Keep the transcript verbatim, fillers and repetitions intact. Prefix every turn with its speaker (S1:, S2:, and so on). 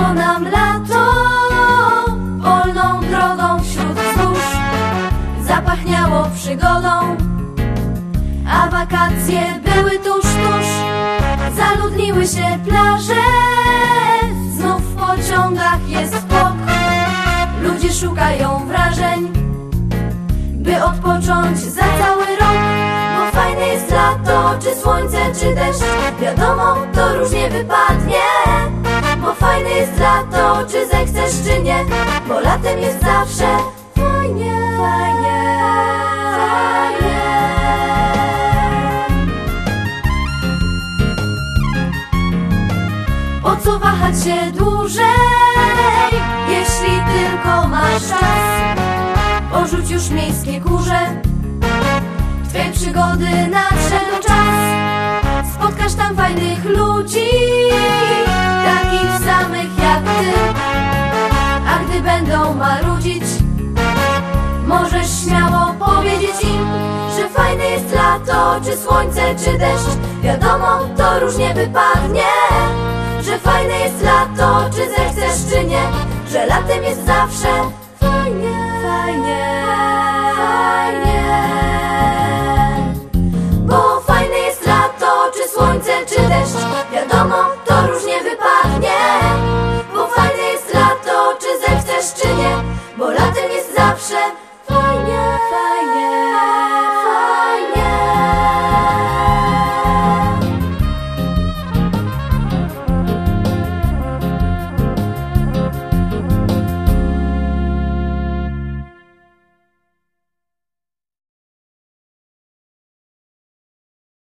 S1: Zaczęło nam lato polną drogą wśród wzgórz, zapachniało przygodą, a wakacje były tuż, tuż. Zaludniły się plaże, znów w pociągach jest spok. Ludzie szukają wrażeń, by odpocząć za cały rok. Bo fajne jest lato, czy słońce, czy deszcz, wiadomo, to różnie wypadnie. Bo fajne jest lato, czy zechcesz, czy nie, bo latem jest zawsze fajnie, fajnie, fajnie. Po co wahać się dłużej, jeśli tylko masz czas? Porzuć już miejskie kurze, twej przygody nadszedł czas. Spotkasz tam fajnych ludzi, takich samych jak ty. A gdy będą marudzić, możesz śmiało powiedzieć im, że fajne jest lato, czy słońce, czy deszcz, wiadomo, to różnie wypadnie. Że fajne jest lato, czy zechcesz, czy nie, że latem jest zawsze